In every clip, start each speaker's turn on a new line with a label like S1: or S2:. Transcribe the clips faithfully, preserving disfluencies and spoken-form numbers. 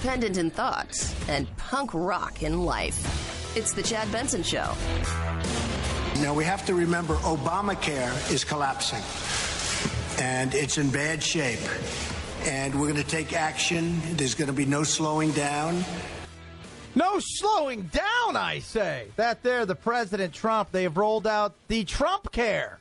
S1: independent in thought, and punk rock in life. It's the Chad Benson Show.
S2: Now, we have to remember Obamacare is collapsing, and it's in bad shape. And we're going to take action. There's going to be no slowing down.
S3: No slowing down, I say. That there, the President Trump, they have rolled out the Trump Care.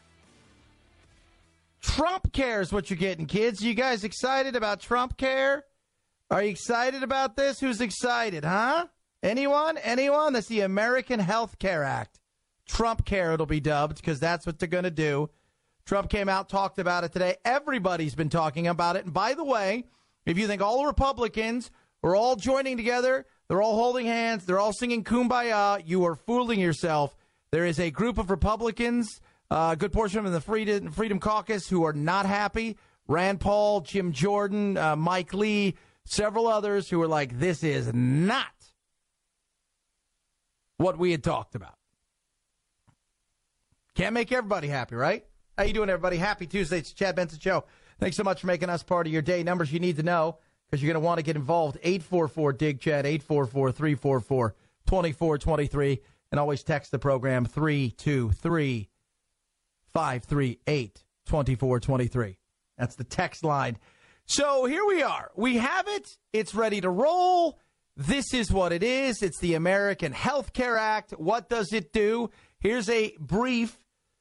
S3: Trump Care is what you're getting, kids. You guys excited about Trump Care? Are you excited about this? Who's excited, huh? Anyone? Anyone? That's the American Health Care Act. Trump Care, it'll be dubbed, because that's what they're going to do. Trump came out, talked about it today. Everybody's been talking about it. And by the way, if you think all the Republicans are all joining together, they're all holding hands, they're all singing Kumbaya, you are fooling yourself. There is a group of Republicans, a good portion of them in the Freedom, Freedom Caucus, who are not happy. Rand Paul, Jim Jordan, uh, Mike Lee, several others who are like, this is not what we had talked about. Can't make everybody happy, right? How you doing, everybody? Happy Tuesday. It's the Chad Benson Show. Thanks so much for making us part of your day. Numbers you need to know, because you're going to want to get involved. eight four four, D I G, Chad, eight four four, three four four, two four two three. And always text the program three two three, five three eight, two four two three. That's the text line. So here we are. We have it. It's ready to roll. This is what it is. It's the American Health Care Act. What does it do? Here's a brief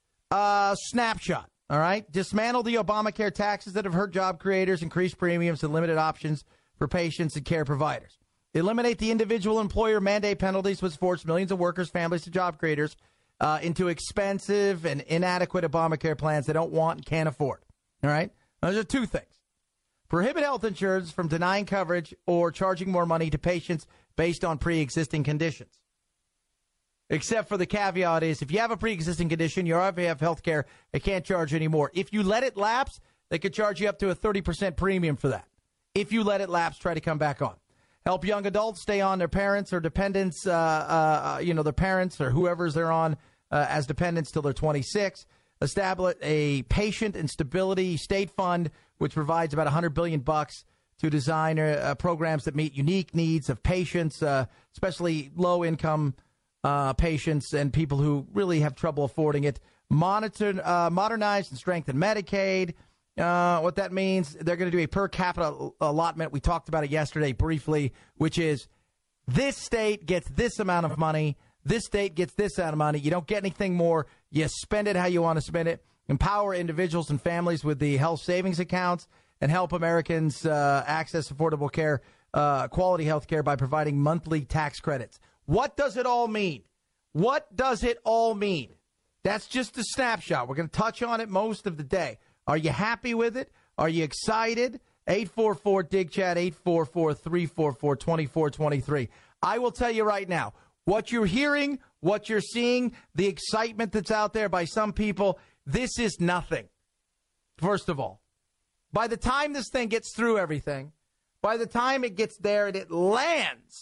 S3: uh, snapshot. All right. Dismantle the Obamacare taxes that have hurt job creators, increased premiums, and limited options for patients and care providers. Eliminate the individual employer mandate penalties, which force millions of workers, families, and job creators uh, into expensive and inadequate Obamacare plans they don't want and can't afford. All right. Those are two things. Prohibit health insurers from denying coverage or charging more money to patients based on pre-existing conditions. Except for the caveat is, if you have a pre-existing condition, you already have health care, they can't charge you anymore. If you let it lapse, they could charge you up to a thirty percent premium for that. If you let it lapse, try to come back on. Help young adults stay on their parents or dependents, uh, uh, you know, their parents or whoever's they're on uh, as dependents till they're twenty-six. Establish a patient and stability state fund, which provides about one hundred billion bucks to design uh, programs that meet unique needs of patients, uh, especially low-income uh, patients and people who really have trouble affording it. Monitor, uh, modernize and strengthen Medicaid. Uh, what that means, they're going to do a per capita allotment. We talked about it yesterday briefly, which is this state gets this amount of money. This state gets this amount of money. You don't get anything more. You spend it how you want to spend it. Empower individuals and families with the health savings accounts and help Americans uh, access affordable care, uh, quality health care by providing monthly tax credits. What does it all mean? What does it all mean? That's just a snapshot. We're going to touch on it most of the day. Are you happy with it? Are you excited? eight four four, D I G, Chat, eight four four, three four four, two four two three. I will tell you right now, what you're hearing, what you're seeing, the excitement that's out there by some people, this is nothing. First of all, by the time this thing gets through everything, by the time it gets there and it lands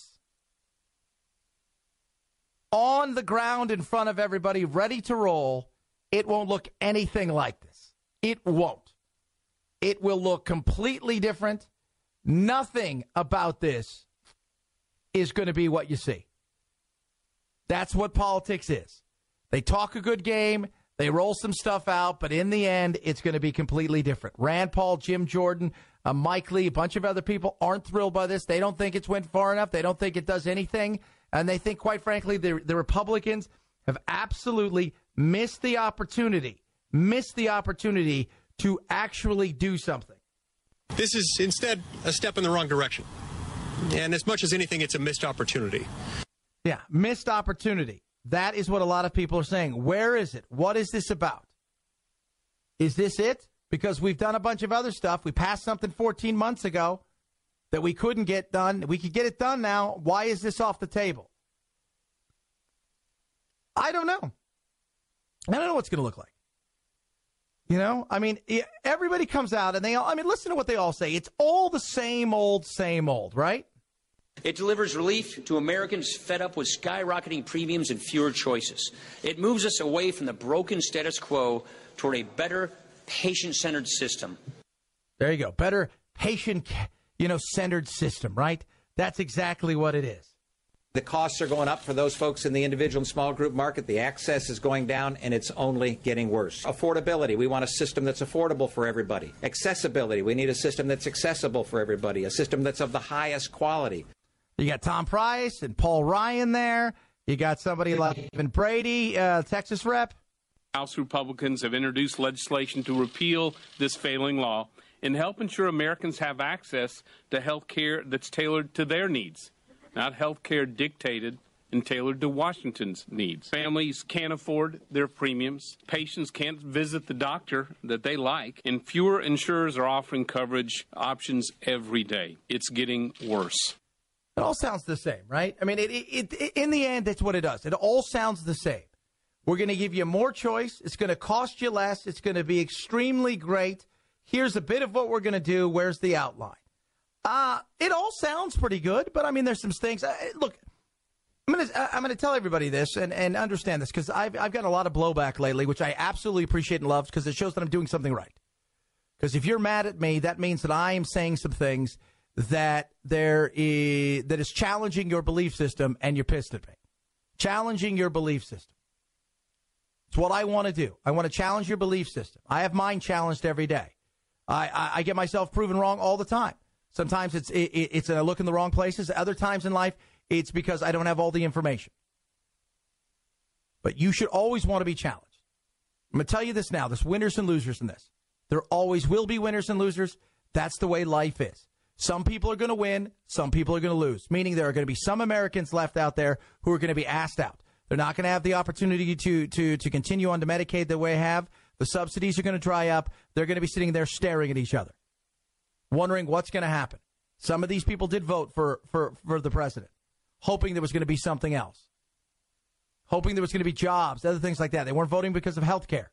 S3: on the ground in front of everybody, ready to roll, it won't look anything like this. It won't. It will look completely different. Nothing about this is going to be what you see. That's what politics is. They talk a good game. They roll some stuff out, but in the end, it's going to be completely different. Rand Paul, Jim Jordan, uh, Mike Lee, a bunch of other people aren't thrilled by this. They don't think it's went far enough. They don't think it does anything. And they think, quite frankly, the, the Republicans have absolutely missed the opportunity, missed the opportunity to actually do something.
S4: This is instead a step in the wrong direction. And as much as anything, it's a missed opportunity.
S3: Yeah, missed opportunity. That is what a lot of people are saying. Where is it? What is this about? Is this it? Because we've done a bunch of other stuff. We passed something fourteen months ago that we couldn't get done. We could get it done now. Why is this off the table? I don't know. I don't know what's going to look like. You know, I mean, everybody comes out and they all, I mean, listen to what they all say. It's all the same old, same old, right?
S5: It delivers relief to Americans fed up with skyrocketing premiums and fewer choices. It moves us away from the broken status quo toward a better patient-centered system.
S3: There you go. Better patient, you know, centered system, right? That's exactly what it is.
S6: The costs are going up for those folks in the individual and small group market. The access is going down, and it's only getting worse. Affordability. We want a system that's affordable for everybody. Accessibility. We need a system that's accessible for everybody, a system that's of the highest quality.
S3: You got Tom Price and Paul Ryan there. You got somebody like Evan Brady, uh, Texas rep.
S7: House Republicans have introduced legislation to repeal this failing law and help ensure Americans have access to health care that's tailored to their needs, not health care dictated and tailored to Washington's needs. Families can't afford their premiums. Patients can't visit the doctor that they like. And fewer insurers are offering coverage options every day. It's getting worse.
S3: It all sounds the same, right? I mean, it, it, it, in the end, that's what it does. It all sounds the same. We're going to give you more choice. It's going to cost you less. It's going to be extremely great. Here's a bit of what we're going to do. Where's the outline? Uh, it all sounds pretty good, but I mean, there's some things. Uh, look, I'm going to I'm going to tell everybody this and, and understand this because I've I've gotten a lot of blowback lately, which I absolutely appreciate and love because it shows that I'm doing something right. Because if you're mad at me, that means that I am saying some things that there is that is challenging your belief system, and you're pissed at me. Challenging your belief system. It's what I want to do. I want to challenge your belief system. I have mine challenged every day. I, I, I get myself proven wrong all the time. Sometimes it's it, it's I look in the wrong places. Other times in life, it's because I don't have all the information. But you should always want to be challenged. I'm going to tell you this now. There's winners and losers in this. There always will be winners and losers. That's the way life is. Some people are going to win. Some people are going to lose, meaning there are going to be some Americans left out there who are going to be asked out. They're not going to have the opportunity to, to, to continue on to Medicaid the way they have. The subsidies are going to dry up. They're going to be sitting there staring at each other, wondering what's going to happen. Some of these people did vote for, for, for the president, hoping there was going to be something else, hoping there was going to be jobs, other things like that. They weren't voting because of health care.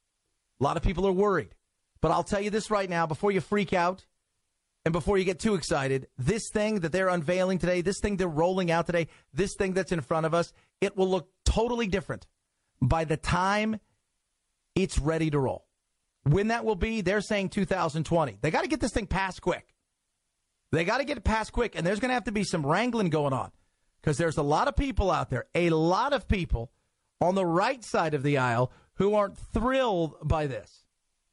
S3: A lot of people are worried. But I'll tell you this right now, before you freak out and before you get too excited, this thing that they're unveiling today, this thing they're rolling out today, this thing that's in front of us, it will look totally different by the time it's ready to roll. When that will be, they're saying two thousand twenty. They got to get this thing passed quick. They got to get it passed quick, and there's going to have to be some wrangling going on because there's a lot of people out there, a lot of people on the right side of the aisle who aren't thrilled by this.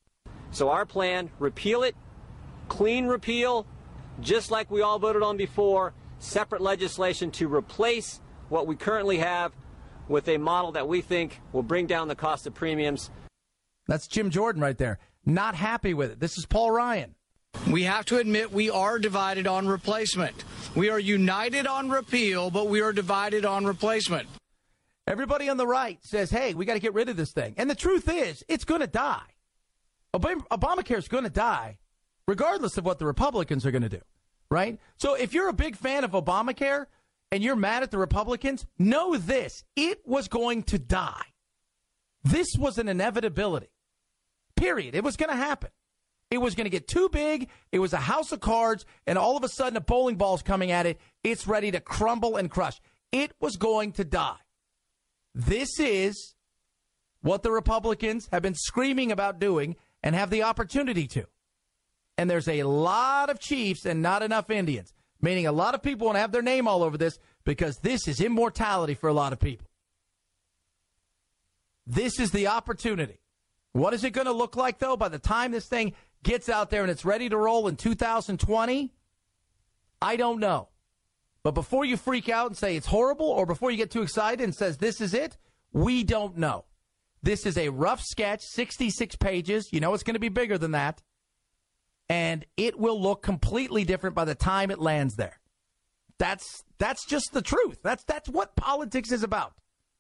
S8: So our plan, repeal it, clean repeal, just like we all voted on before, separate legislation to replace what we currently have with a model that we think will bring down the cost of premiums.
S3: That's Jim Jordan right there. Not happy with it. This is Paul Ryan.
S9: We have to admit we are divided on replacement. We are united on repeal, but we are divided on replacement.
S3: Everybody on the right says, hey, we got to get rid of this thing. And the truth is, it's going to die. Obamacare is going to die regardless of what the Republicans are going to do, right? So if you're a big fan of Obamacare and you're mad at the Republicans, know this. It was going to die. This was an inevitability, period. It was going to happen. It was going to get too big. It was a house of cards, and all of a sudden a bowling ball's coming at it. It's ready to crumble and crush. It was going to die. This is what the Republicans have been screaming about doing and have the opportunity to. And there's a lot of chiefs and not enough Indians, meaning a lot of people want to have their name all over this because this is immortality for a lot of people. This is the opportunity. What is it going to look like, though, by the time this thing gets out there and it's ready to roll in two thousand twenty? I don't know. But before you freak out and say it's horrible, or before you get too excited and says this is it, we don't know. This is a rough sketch, sixty-six pages. You know it's going to be bigger than that. And it will look completely different by the time it lands there. That's that's just the truth. That's that's what politics is about.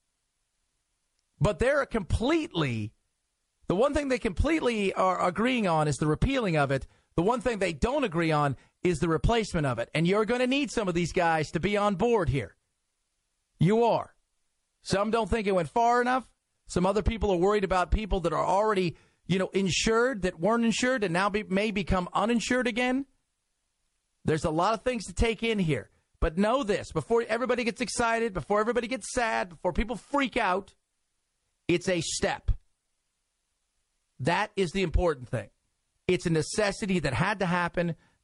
S3: But they're completely, the one thing they completely are agreeing on is the repealing of it. The one thing they don't agree on is the replacement of it. And you're going to need some of these guys to be on board here. You are. Some don't think it went far enough. Some other people are worried about people that are already, you know, insured, that weren't insured and now be, may become uninsured again. There's a lot of things to take in here. But know this, before everybody gets excited, before everybody gets sad, before people freak out, it's a step. That is the important thing. It's a necessity that had to happen.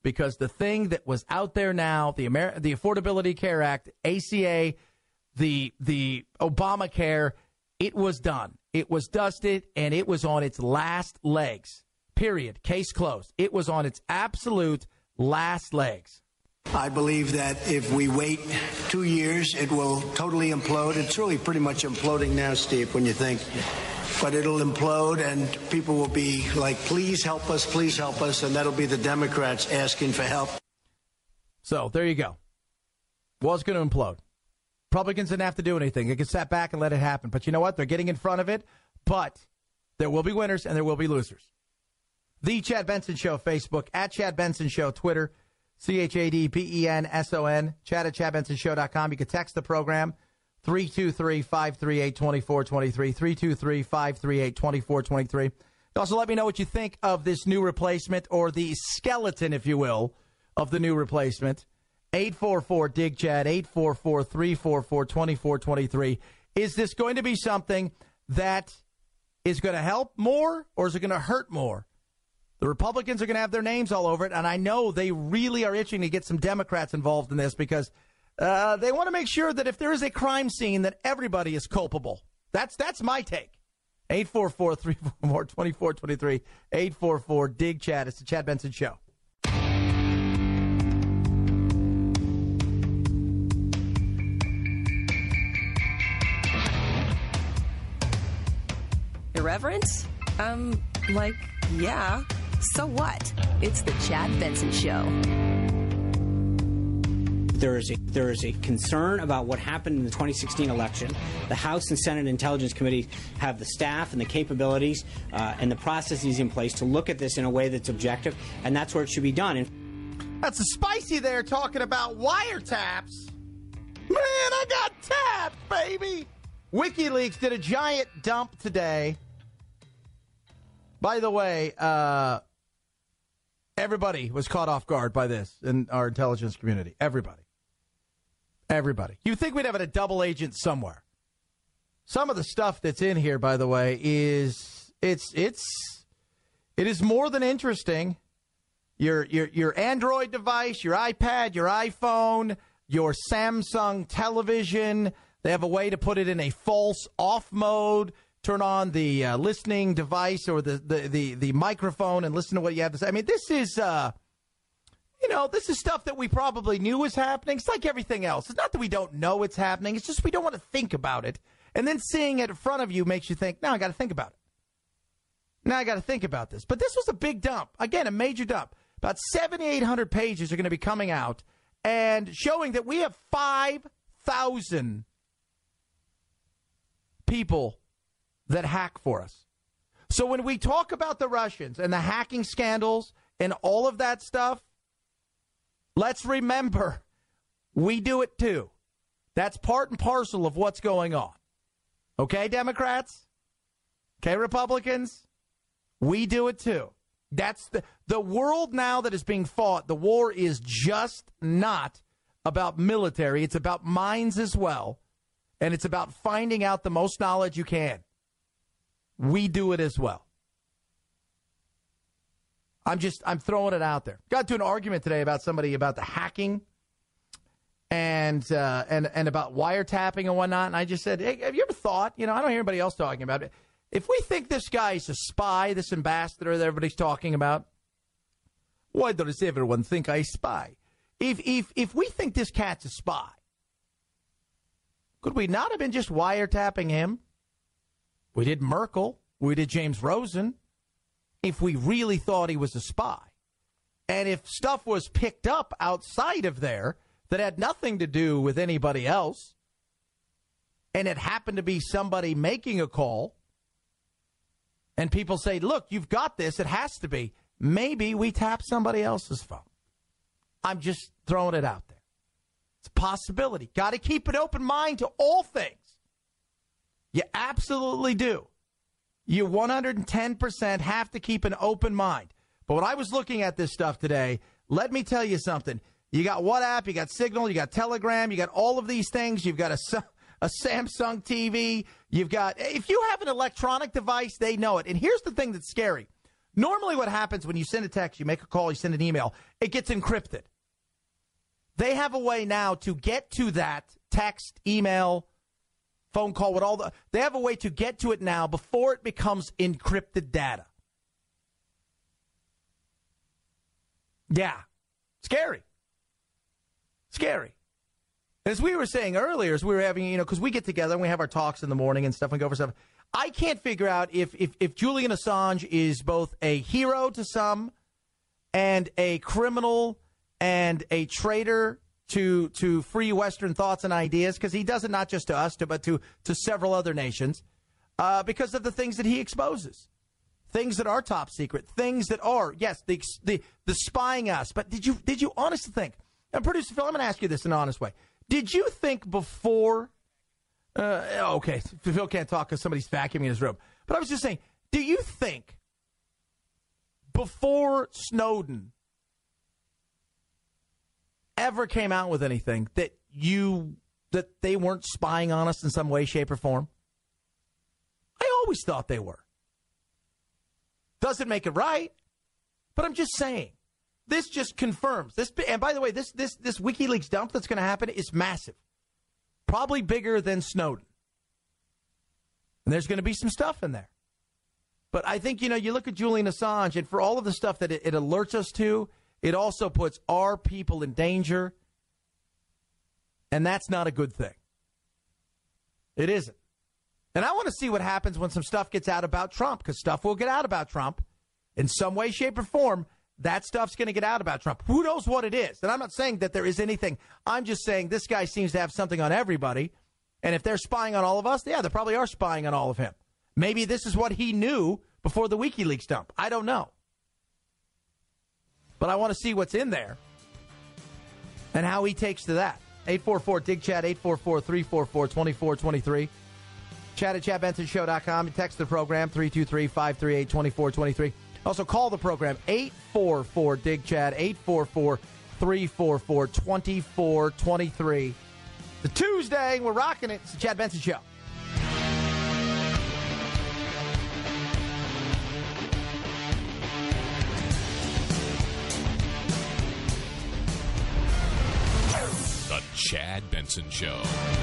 S3: because the thing that was out there now, the Amer- the Affordability Care Act, A C A, the the Obamacare, it was done. It was dusted, and it was on its last legs. Period. Case closed. It was on its absolute last legs.
S2: I believe that if we wait two years, it will totally implode. It's really pretty much imploding now, Steve, when you think. But it'll implode, and people will be like, please help us, please help us, and that'll be the Democrats asking for help.
S3: So there you go. Was going to implode. Republicans didn't have to do anything. They could sat back and let it happen. But you know what? They're getting in front of it. But there will be winners and there will be losers. The Chad Benson Show, Facebook, at Chad Benson Show, Twitter, C H A D B E N S O N, Chad at chad benson show dot com. You can text the program, three two three, five three eight, two four two three, three two three, five three eight, two four two three. Also, let me know what you think of this new replacement, or the skeleton, if you will, of the new replacement. eight four four, D I G, Chad, eight four four, three four four, two four two three. Is this going to be something that is going to help more, or is it going to hurt more? The Republicans are going to have their names all over it, and I know they really are itching to get some Democrats involved in this because uh, they want to make sure that if there is a crime scene, that everybody is culpable. That's that's my take. eight four four, three four four, two four two three, eight four four, D I G, Chad. It's the Chad Benson Show.
S1: Irreverence? Um, like, yeah. So what? It's the Chad Benson Show.
S10: There is a there is a concern about what happened in the twenty sixteen election. The House and Senate Intelligence Committee have the staff and the capabilities uh, and the processes in place to look at this in a way that's objective, and that's where it should be done. And
S3: that's a spicy there talking about wiretaps. Man, I got tapped, baby. WikiLeaks did a giant dump today. By the way, uh, everybody was caught off guard by this in our intelligence community. Everybody. Everybody. You'd think we'd have a double agent somewhere. Some of the stuff that's in here, by the way, is it's it's it is more than interesting. Your your your Android device, your iPad, your iPhone, your Samsung television. They have a way to put it in a false off mode. Turn on the uh, listening device or the, the, the, the microphone and listen to what you have to say. I mean, this is, uh, you know, this is stuff that we probably knew was happening. It's like everything else. It's not that we don't know it's happening. It's just we don't want to think about it. And then seeing it in front of you makes you think, now I got to think about it. Now I got to think about this. But this was a big dump. Again, a major dump. About seventy-eight hundred pages are going to be coming out and showing that we have five thousand people that hack for us. So when we talk about the Russians and the hacking scandals and all of that stuff, let's remember we do it too. That's part and parcel of what's going on. Okay, Democrats? Okay, Republicans? We do it too. That's the the world now that is being fought. The war is just not about military. It's about minds as well. And it's about finding out the most knowledge you can. We do it as well. I'm just, I'm throwing it out there. Got to an argument today about somebody about the hacking and uh, and and about wiretapping and whatnot. And I just said, hey, have you ever thought, you know, I don't hear anybody else talking about it. If we think this guy's a spy, this ambassador that everybody's talking about, why does everyone think I spy? If if if we think this cat's a spy, could we not have been just wiretapping him? We did Merkel. We did James Rosen. If we really thought he was a spy. And if stuff was picked up outside of there that had nothing to do with anybody else, and it happened to be somebody making a call, and people say, look, you've got this, it has to be, maybe we tap somebody else's phone. I'm just throwing it out there. It's a possibility. Got to keep an open mind to all things. You absolutely do. You one hundred ten percent have to keep an open mind. But when I was looking at this stuff today, let me tell you something. You got WhatsApp, you got Signal, you got Telegram, you got all of these things. You've got a, a Samsung T V. You've got, if you have an electronic device, they know it. And here's the thing that's scary. Normally what happens when you send a text, you make a call, you send an email, it gets encrypted. They have a way now to get to that text, email, phone call, with all the, they have a way to get to it now before it becomes encrypted data. Yeah. Scary. Scary. As we were saying earlier, as we were having, you know, because we get together and we have our talks in the morning and stuff and go over stuff. I can't figure out if, if, if Julian Assange is both a hero to some and a criminal and a traitor to to free Western thoughts and ideas, because he does it not just to us, to, but to, to several other nations, uh, because of the things that he exposes. Things that are top secret, things that are, yes, the the, the spying us. But did you did you honestly think, and producer Phil, I'm going to ask you this in an honest way. Did you think before, uh, okay, Phil can't talk because somebody's vacuuming in his room. But I was just saying, do you think before Snowden ever came out with anything that you, that they weren't spying on us in some way, shape, or form? I always thought they were. Doesn't make it right, but I'm just saying. This just confirms this. And by the way, this this this WikiLeaks dump that's going to happen is massive, probably bigger than Snowden. And there's going to be some stuff in there. But I think, you know, you look at Julian Assange, and for all of the stuff that it, it alerts us to, it also puts our people in danger, and that's not a good thing. It isn't. And I want to see what happens when some stuff gets out about Trump, because stuff will get out about Trump in some way, shape, or form. That stuff's going to get out about Trump. Who knows what it is? And I'm not saying that there is anything. I'm just saying this guy seems to have something on everybody. And if they're spying on all of us, yeah, they probably are spying on all of him. Maybe this is what he knew before the WikiLeaks dump. I don't know. But I want to see what's in there and how he takes to that. eight four four, D I G, chat, eight four four, three four four, two four two three. Chat at chad benson show dot com. Text the program, three two three, five three eight, two four two three. Also, call the program, eight four four, D I G, chat, eight four four, three four four, two four two three. The Tuesday, we're rocking it. It's the Chad Benson Show.
S11: The Chad Benson Show.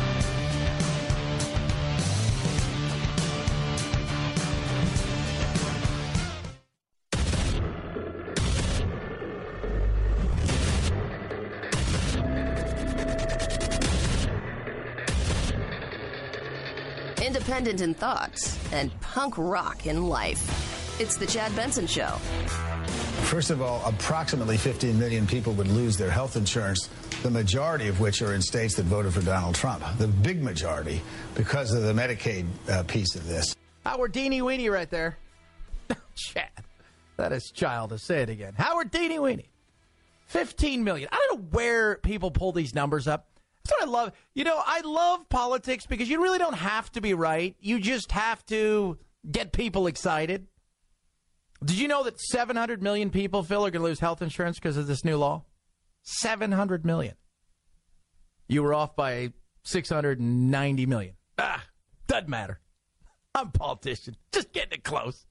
S1: Independent in thoughts and punk rock in life. It's the Chad Benson Show.
S12: First of all, approximately fifteen million people would lose their health insurance, the majority of which are in states that voted for Donald Trump. The big majority, because of the Medicaid uh, piece of this.
S3: Howard Deanie Weenie right there. Chad, that is childish. Say it again. Howard Deanie Weenie. fifteen million. I don't know where people pull these numbers up. That's what I love. You know, I love politics because you really don't have to be right. You just have to get people excited. Did you know that seven hundred million people, Phil, are going to lose health insurance because of this new law? seven hundred million. You were off by six hundred ninety million. Ah, doesn't matter. I'm a politician. Just getting it close.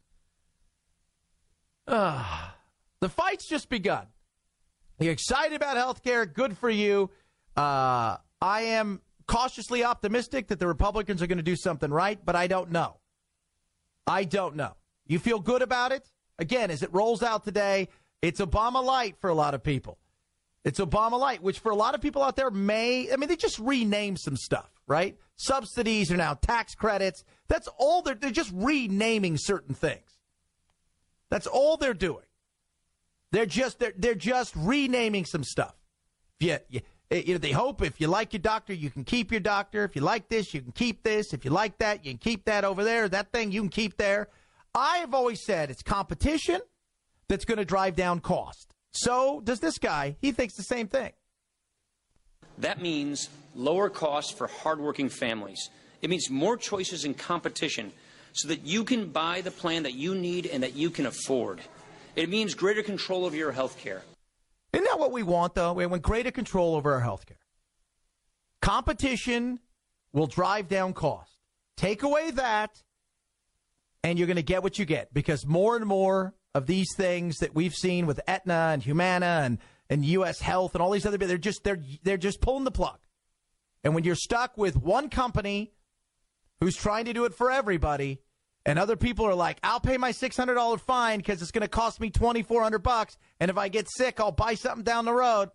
S3: Ah, the fight's just begun. You're excited about health care. Good for you. Uh, I am cautiously optimistic that the Republicans are going to do something right, but I don't know. I don't know. You feel good about it? Again, as it rolls out today, it's Obama light for a lot of people. It's Obama light, which for a lot of people out there may, I mean, they just renamed some stuff, right? Subsidies are now tax credits. That's all they're, they're just renaming certain things. That's all they're doing. They're just, they're, they're just renaming some stuff. Yeah, yeah. You know, they hope if you like your doctor, you can keep your doctor. If you like this, you can keep this. If you like that, you can keep that over there. That thing you can keep there. I have always said it's competition that's going to drive down cost. So does this guy. He thinks the same thing.
S5: That means lower costs for hardworking families. It means more choices and competition so that you can buy the plan that you need and that you can afford. It means greater control over your health care.
S3: Isn't that what we want, though? We want greater control over our health care. Competition will drive down cost. Take away that, and you're going to get what you get because more and more of these things that we've seen with Aetna and Humana and, and U S Health and all these other, they're just they're they're just pulling the plug. And when you're stuck with one company who's trying to do it for everybody, and other people are like, I'll pay my six hundred dollars fine because it's going to cost me twenty-four hundred bucks, and if I get sick, I'll buy something down the road.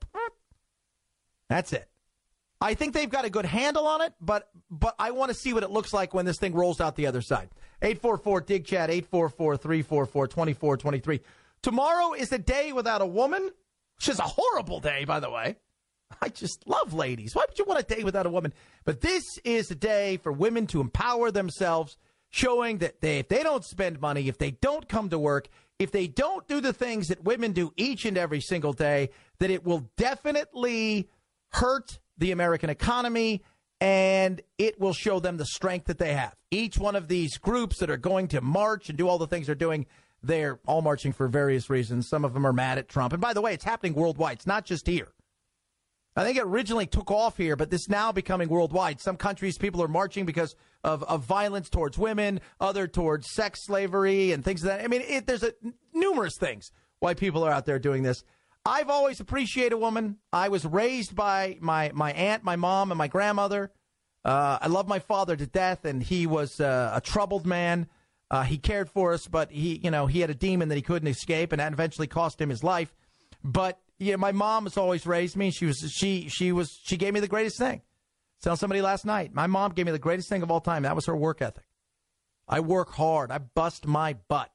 S3: That's it. I think they've got a good handle on it, but but I want to see what it looks like when this thing rolls out the other side. eight four four, D I G, Chad, eight four four, three four four, two four two three. Tomorrow is a day without a woman, which is a horrible day, by the way. I just love ladies. Why would you want a day without a woman? But this is a day for women to empower themselves, showing that they, if they don't spend money, if they don't come to work, if they don't do the things that women do each and every single day, that it will definitely hurt the American economy, and it will show them the strength that they have. Each one of these groups that are going to march and do all the things they're doing, they're all marching for various reasons. Some of them are mad at Trump. And by the way, it's happening worldwide. It's not just here. I think it originally took off here, but this is now becoming worldwide. Some countries, people are marching because of, of violence towards women, other towards sex slavery and things of that. I mean, it, there's a, numerous things why people are out there doing this. I've always appreciated a woman. I was raised by my, my aunt, my mom, and my grandmother. Uh, I love my father to death, and he was uh, a troubled man. Uh, he cared for us, but he, you know, he had a demon that he couldn't escape, and that eventually cost him his life. But yeah, my mom has always raised me. She was she she was she gave me the greatest thing. Tell somebody last night, my mom gave me the greatest thing of all time. That was her work ethic. I work hard. I bust my butt.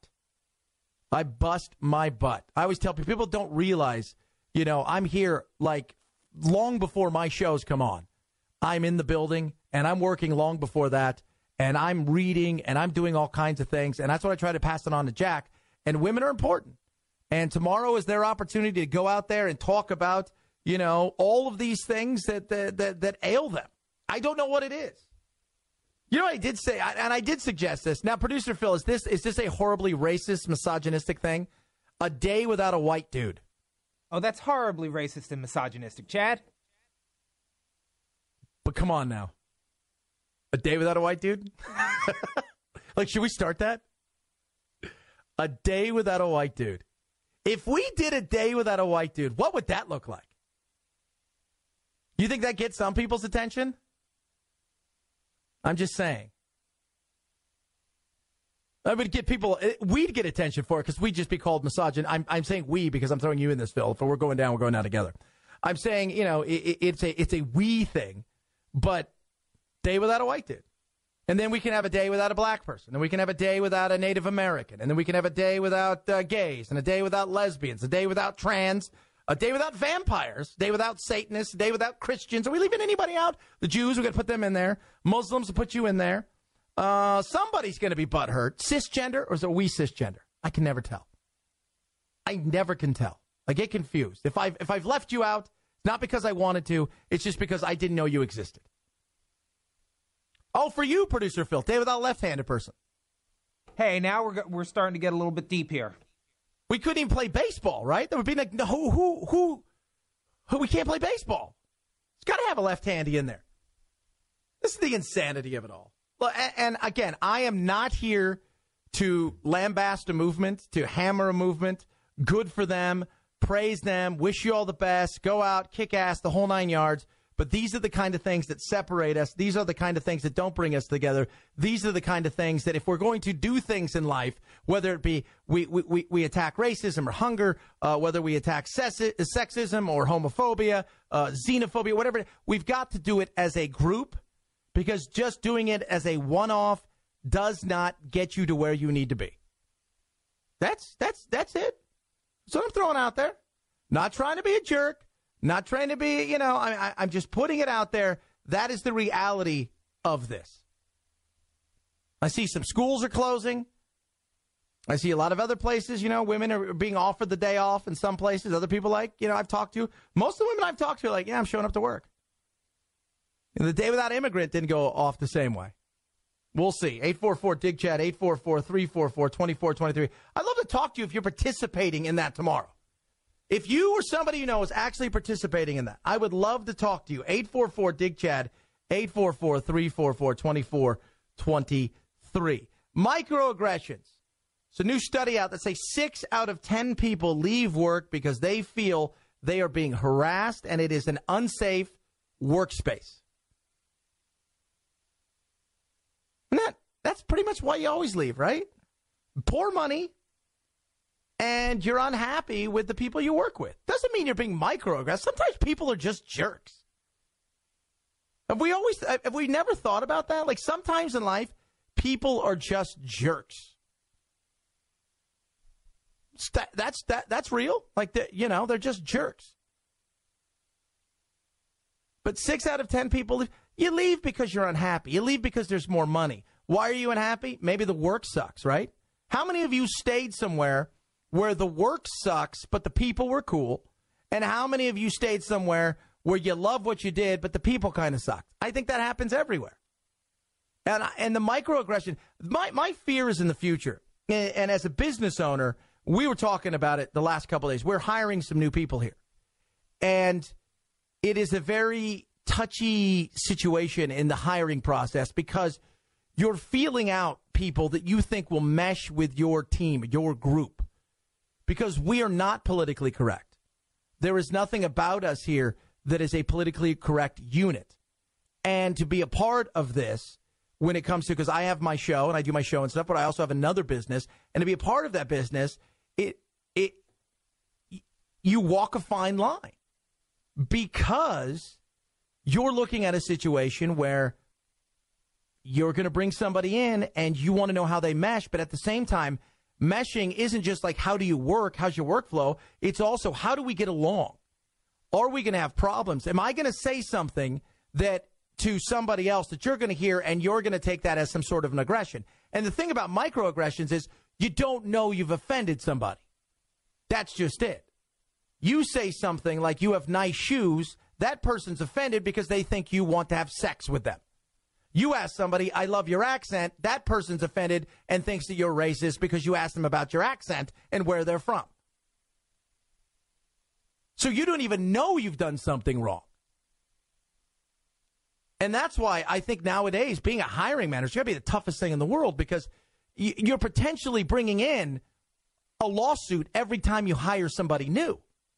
S3: I bust my butt. I always tell people, people don't realize, you know, I'm here like long before my shows come on. I'm in the building, and I'm working long before that, and I'm reading, and I'm doing all kinds of things, and that's what I try to pass it on to Jack. And women are important. And tomorrow is their opportunity to go out there and talk about, you know, all of these things that that that, that ail them. I don't know what it is. You know what I did say, and I did suggest this. Now, Producer Phil, is this is this a horribly racist, misogynistic thing? A day without a white dude.
S13: Oh, that's horribly racist and misogynistic, Chad.
S3: But come on now. A day without a white dude? Like, should we start that? A day without a white dude. If we did a day without a white dude, what would that look like? You think that gets some people's attention? I'm just saying. I would get people, we'd get attention for it because we'd just be called misogyn. I'm, I'm saying we because I'm throwing you in this, Phil. If we're going down, we're going down together. I'm saying, you know, it, it's a it's a we thing, but day without a white dude. And then we can have a day without a black person. And we can have a day without a Native American. And then we can have a day without uh, gays. And a day without lesbians. A day without trans. A day without vampires. A day without Satanists. A day without Christians. Are we leaving anybody out? The Jews, we're going to put them in there. Muslims, will put you in there. Uh, somebody's going to be butthurt. Cisgender, or is it we cisgender? I can never tell. I never can tell. I get confused. If I've, if I've left you out, it's not because I wanted to. It's just because I didn't know you existed. Oh, for you, Producer Phil, day without a left-handed person.
S13: Hey, now we're we're starting to get a little bit deep here.
S3: We couldn't even play baseball, right? There would be like, no, who, who, who, who, we can't play baseball. It's got to have a left-handy in there. This is the insanity of it all. Well, and, and again, I am not here to lambast a movement, to hammer a movement. Good for them. Praise them. Wish you all the best. Go out, kick ass, the whole nine yards. But these are the kind of things that separate us. These are the kind of things that don't bring us together. These are the kind of things that if we're going to do things in life, whether it be we we, we attack racism or hunger, uh, whether we attack sexism or homophobia, uh, xenophobia, whatever, we've got to do it as a group, because just doing it as a one-off does not get you to where you need to be. That's that's that's it. That's what I'm throwing out there. Not trying to be a jerk. Not trying to be, you know, I, I, I'm just putting it out there. That is the reality of this. I see some schools are closing. I see a lot of other places, you know, women are being offered the day off in some places. Other people, like, you know, I've talked to, most of the women I've talked to are like, yeah, I'm showing up to work. And the day without immigrant didn't go off the same way. We'll see. eight four four, D I G, Chat, eight four four, three four four, two four two three. I'd love to talk to you if you're participating in that tomorrow. If you or somebody you know is actually participating in that, I would love to talk to you. eight four four, D I G, Chad, eight four four, three four four, two four two three. Microaggressions. So new study out that say six out of ten people leave work because they feel they are being harassed and it is an unsafe workspace. And that, that's pretty much why you always leave, right? Poor money, and you're unhappy with the people you work with. Doesn't mean you're being microaggressed. Sometimes people are just jerks. Have we always, have we never thought about that? Like sometimes in life, people are just jerks. That's that. That's real. Like, the, you know, they're just jerks. But six out of ten people leave. You leave because you're unhappy. You leave because there's more money. Why are you unhappy? Maybe the work sucks, right? How many of you stayed somewhere where the work sucks, but the people were cool? And how many of you stayed somewhere where you love what you did, but the people kind of sucked? I think that happens everywhere. And and the microaggression, my, my fear is in the future. And, and as a business owner, we were talking about it the last couple of days. We're hiring some new people here. And it is a very touchy situation in the hiring process because you're feeling out people that you think will mesh with your team, your group, because we are not politically correct. There is nothing about us here that is a politically correct unit. And to be a part of this when it comes to, because I have my show and I do my show and stuff, but I also have another business, and to be a part of that business, it it you walk a fine line because you're looking at a situation where you're going to bring somebody in and you want to know how they mesh, but at the same time, meshing isn't just like how do you work, how's your workflow, it's also how do we get along? Are we going to have problems? Am I going to say something that to somebody else that you're going to hear and you're going to take that as some sort of an aggression? And the thing about microaggressions is you don't know you've offended somebody. That's just it. You say something like you have nice shoes, that person's offended because they think you want to have sex with them. You ask somebody, I love your accent, that person's offended and thinks that you're racist because you asked them about your accent and where they're from. So you don't even know you've done something wrong. And that's why I think nowadays being a hiring manager is going to be the toughest thing in the world because you're potentially bringing in a lawsuit every time you hire somebody new.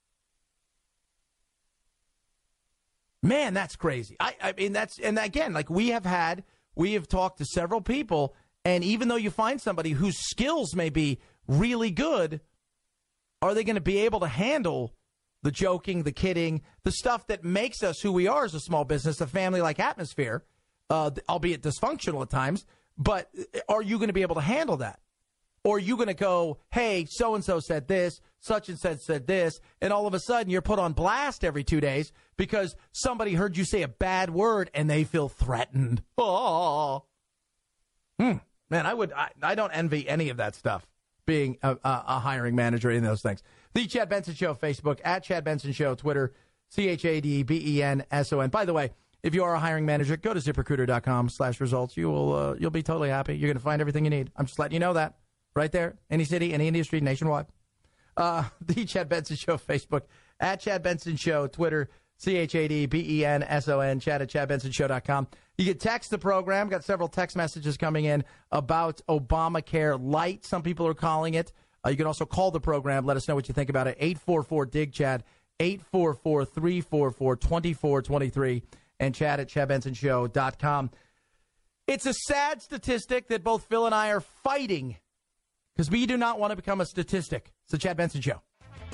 S3: Man, that's crazy. I, I mean, that's, and again, like we have had, we have talked to several people, and even though you find somebody whose skills may be really good, are they going to be able to handle the joking, the kidding, the stuff that makes us who we are as a small business, a family-like atmosphere, uh, albeit dysfunctional at times, but are you going to be able to handle that? Or are you going to go, hey, so-and-so said this, such and such said this, and all of a sudden you're put on blast every two days because somebody heard you say a bad word and they feel threatened. Oh, hmm. Man, I would. I, I don't envy any of that stuff, being a, a, a hiring manager, any of those things. The Chad Benson Show, Facebook, at Chad Benson Show, Twitter, C H A D B E N S O N. By the way, if you are a hiring manager, go to ZipRecruiter.com slash results. You will, uh, you'll be totally happy. You're going to find everything you need. I'm just letting you know that. Right there, any city, any industry, nationwide. Uh, the Chad Benson Show, Facebook, at Chad Benson Show, Twitter, C H A D B E N S O N, Chad at Chad Benson Show dot com. You can text the program. Got several text messages coming in about Obamacare Light, some people are calling it. Uh, you can also call the program. Let us know what you think about it. eight four four, D I G, Chad, eight four four, three four four, two four two three, and Chad at Chad Benson Show dot com. It's a sad statistic that both Phil and I are fighting because we do not want to become a statistic. It's the Chad Benson Show.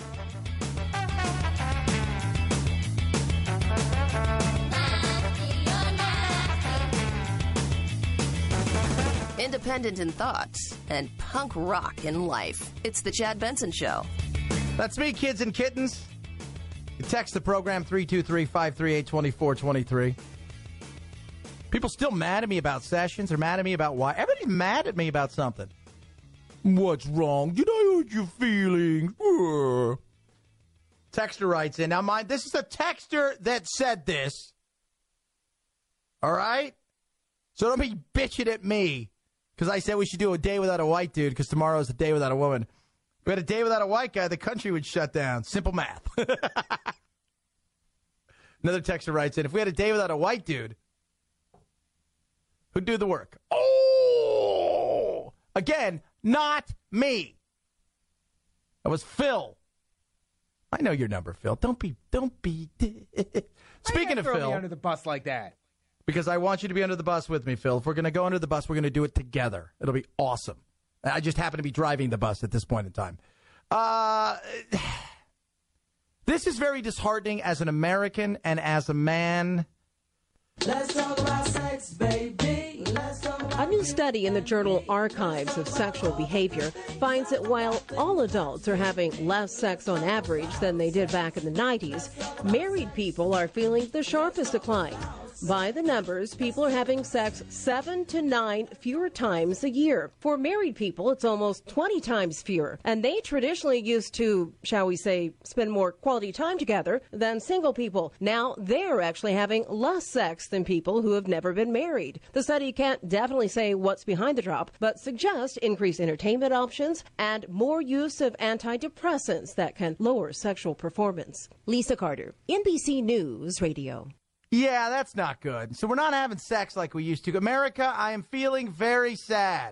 S1: Independent in thoughts and punk rock in life. It's the Chad Benson Show.
S3: That's me, kids and kittens. You text the program three two three, five three eight, two four two three. People still mad at me about Sessions. They're mad at me about why. Everybody's mad at me about something. What's wrong? Did I hurt your feelings? Uh. Texter writes in. Now, mind, this is a texter that said this. All right? So don't be bitching at me because I said we should do a day without a white dude because tomorrow is a day without a woman. If we had a day without a white guy, the country would shut down. Simple math. Another texter writes in. If we had a day without a white dude, who'd do the work? Oh! Again, not me. That was Phil. I know your number, Phil. Don't be, don't be. Speaking of
S13: throw
S3: Phil,
S13: me under the bus like that.
S3: Because I want you to be under the bus with me, Phil. If we're going to go under the bus, we're going to do it together. It'll be awesome. I just happen to be driving the bus at this point in time. Uh, this is very disheartening as an American and as a man.
S14: Let's talk about sex, baby. Let's talk about
S15: A new study in the journal Archives of Sexual Behavior finds that while all adults are having less sex on average than they did back in the nineties, married people are feeling the sharpest decline. By the numbers, people are having sex seven to nine fewer times a year. For married people, it's almost twenty times fewer. And they traditionally used to, shall we say, spend more quality time together than single people. Now they're actually having less sex than people who have never been married. The study can't definitely say what's behind the drop, but suggests increased entertainment options and more use of antidepressants that can lower sexual performance. Lisa Carter, N B C News Radio.
S3: Yeah, that's not good. So we're not having sex like we used to. America, I am feeling very sad.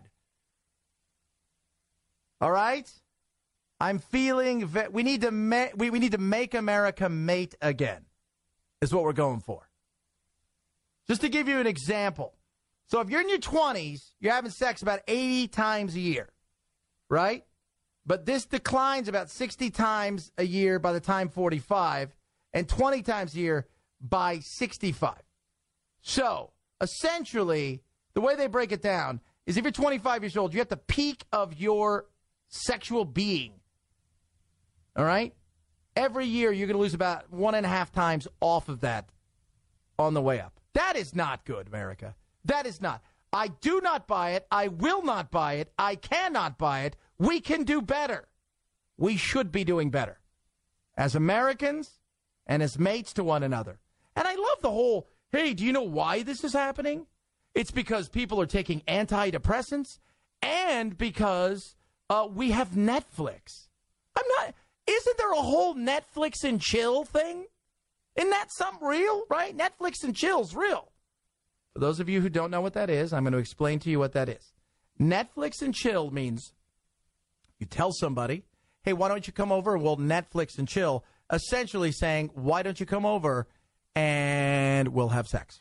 S3: All right? I'm feeling ve- we need to ma- we, we need to make America mate again. Is what we're going for. Just to give you an example. So if you're in your twenties, you're having sex about eighty times a year. Right? But this declines about sixty times a year by the time forty-five and twenty times a year by sixty-five. So, essentially, the way they break it down is if you're twenty-five years old, you're at the peak of your sexual being. All right? Every year, you're going to lose about one and a half times off of that on the way up. That is not good, America. That is not. I do not buy it. I will not buy it. I cannot buy it. We can do better. We should be doing better. As Americans and as mates to one another. And I love the whole, hey, do you know why this is happening? It's because people are taking antidepressants and because uh, we have Netflix. I'm not, isn't there a whole Netflix and chill thing? Isn't that something real, right? Netflix and chill's real. For those of you who don't know what that is, I'm going to explain to you what that is. Netflix and chill means you tell somebody, hey, why don't you come over and we'll Netflix and chill, essentially saying, why don't you come over and we'll have sex?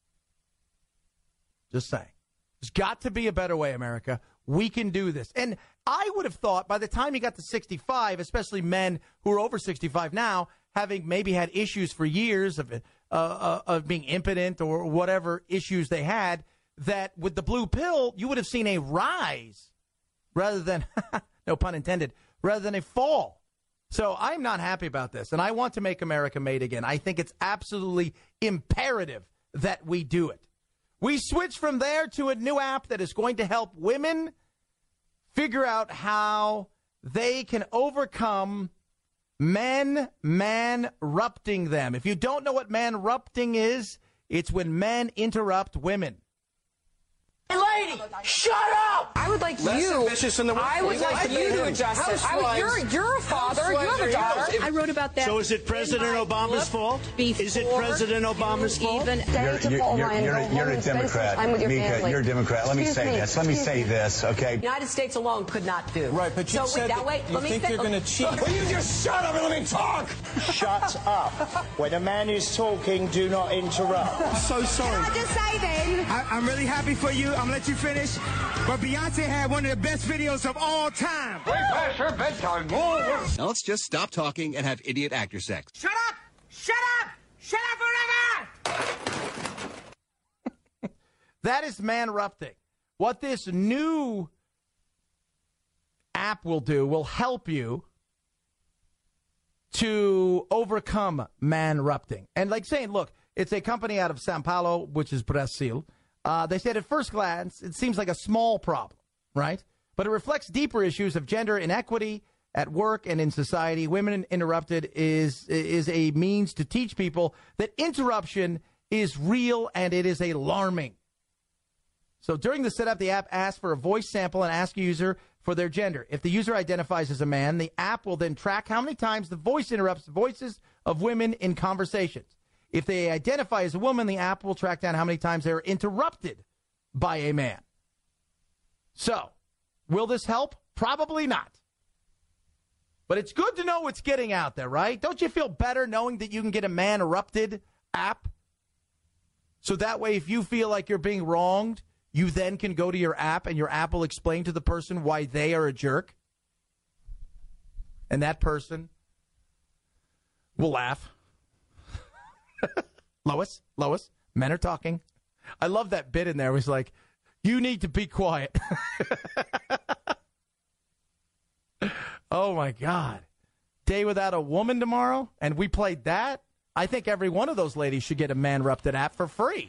S3: Just saying. There's got to be a better way, America. We can do this. And I would have thought by the time you got to sixty-five, especially men who are over sixty-five now, having maybe had issues for years of, uh, uh, of being impotent or whatever issues they had, that with the blue pill, you would have seen a rise rather than, no pun intended, rather than a fall. So I'm not happy about this, and I want to make America mate again. I think it's absolutely imperative that we do it. We switch from there to a new app that is going to help women figure out how they can overcome men man-rupting them. If you don't know what man-rupting is, it's when men interrupt women.
S14: Hey, lady, shut up! I would like
S16: Less
S14: you.
S16: ambitious in the
S14: I would like you to adjust it. I would, you're, you're a father. You have a daughter.
S2: I wrote about that. So is it President Obama's fault? Is it President Obama's fault?
S17: You're, you're, you're, you're, a, you're a Democrat.
S18: I'm with your
S17: Mika,
S18: family.
S17: you're a Democrat. Let me
S18: Excuse
S17: say
S18: me.
S17: this. Let me say this, okay?
S18: The United States alone could not do.
S16: Right, but you
S18: so
S16: said
S18: wait,
S16: that
S18: that way,
S16: you
S18: let me
S16: think
S18: fin-
S16: you're going to cheat.
S2: Will you just shut up and let me talk? Shut up. When a man is talking, do not interrupt.
S16: I'm so sorry.
S14: Can I just say then?
S19: I, I'm really happy for you. I'm going to let you finish. But Beyonce had one of the best videos of all time.
S16: Way past her bedtime.
S20: Now let's just stop talking and have idiot actor sex.
S14: Shut up! Shut up! Shut up forever!
S3: That is man-rupting. What this new app will do will help you to overcome man-rupting. And like saying, look, it's a company out of Sao Paulo, which is Brazil. Uh, they said at first glance, it seems like a small problem, right? But it reflects deeper issues of gender inequity at work and in society. Women Interrupted is is a means to teach people that interruption is real and it is alarming. So during the setup, the app asks for a voice sample and asks a user for their gender. If the user identifies as a man, the app will then track how many times the voice interrupts the voices of women in conversations. If they identify as a woman, the app will track down how many times they are interrupted by a man. So, Will this help? Probably not. But it's good to know what's getting out there, right? Don't you feel better knowing that you can get a Man Erupted app? So that way, if you feel like you're being wronged, you then can go to your app and your app will explain to the person why they are a jerk. And that person will laugh. Lois, Lois, men are talking. I love that bit in there. It was like, you need to be quiet. Oh, my God. Day without a woman tomorrow, and we played that? I think every one of those ladies should get a Man Erupted app for free.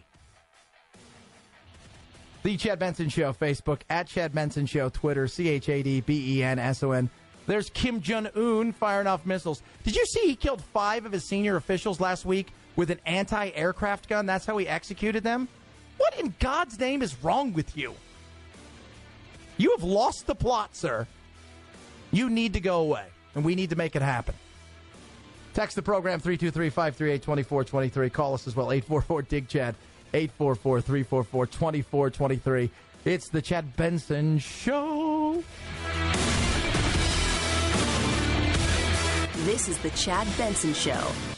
S3: The Chad Benson Show, Facebook, at Chad Benson Show, Twitter, C H A D B E N S O N. There's Kim Jong-un firing off missiles. Did you see he killed five of his senior officials last week with an anti-aircraft gun? That's how he executed them? What in God's name is wrong with you? You have lost the plot, sir. You need to go away, and we need to make it happen. Text the program three two three, five three eight, two four two three. Call us as well, eight four four, D I G, Chad, eight four four, three four four, two four two three. It's the Chad Benson Show.
S1: This is the Chad Benson Show.